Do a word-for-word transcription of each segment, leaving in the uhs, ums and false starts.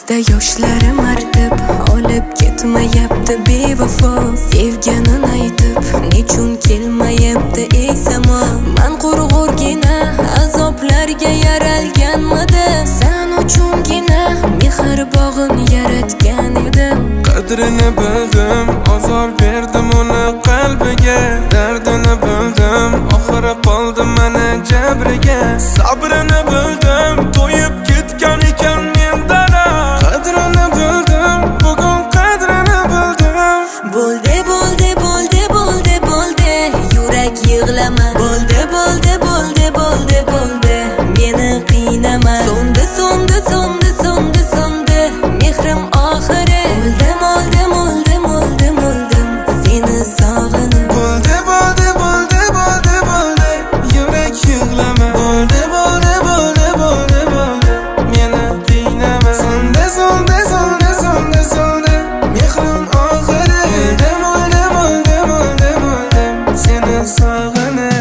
Ko'zda yoshlarim artib, olib ketmayapti bevafo. Sevganin aytib, nechun kelmayapti ey samo. Men qurg'urgina azoblarga yaralganmidi. Sen uchungina mehr bog'in yaratgan edim. Qadrini bildim, ozor berdim uni qalbiga. Dardini bildim, oxiri qoldim mana jabriga. Sabrini bildim, to'yib ketgan ekan mendan. Qadrini bildim, bugun qadrini bildim. Bo'ldi, bo'ldi, bo'ldi, bo'ldi, bo'ldi. Yurak yig'lama. Bo'ldi, bo'ldi, bo'ldi, bo'ldi, bo'ldi. Meni qiynama. So'ndi, so'ndi, so'ndi, so'ndi, so'ndi. Mehrim oxiri. O'ldim, o'ldim, o'ldim, o'ldim, o'ldim. Seni sog'inib. Bo'ldi, bo'ldi, bo'ldi, bo'ldi, bo'ldi. Yurak yig'lama. Bo'ldi, bo'ldi, bo'ldi, bo'ldi, bo'ldi. Meni qiynama. So'ndi, so'ndi, so'ndi, so'ndi, so'ndi. Mehrim oxiri. O'ldim, o'ldim, o'ldim, o'ldim, o'ldim. Seni sog'inib.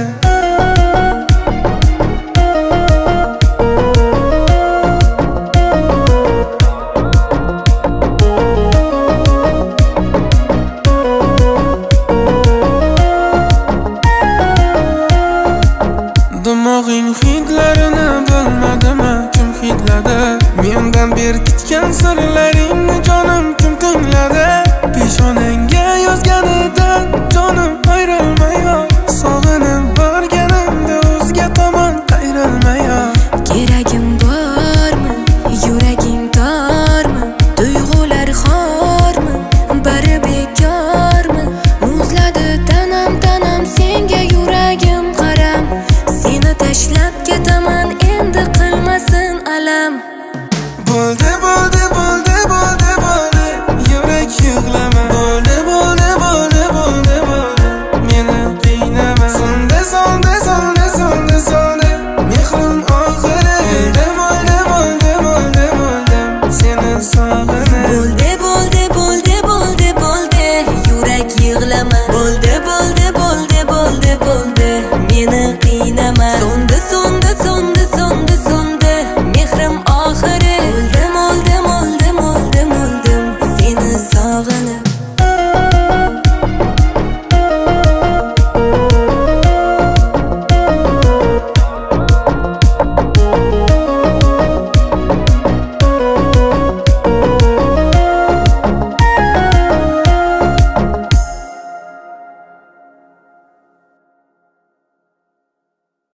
Dimog'ing hidlarini bilmadimi, kim hidladi? Mendan berkitgan sirlar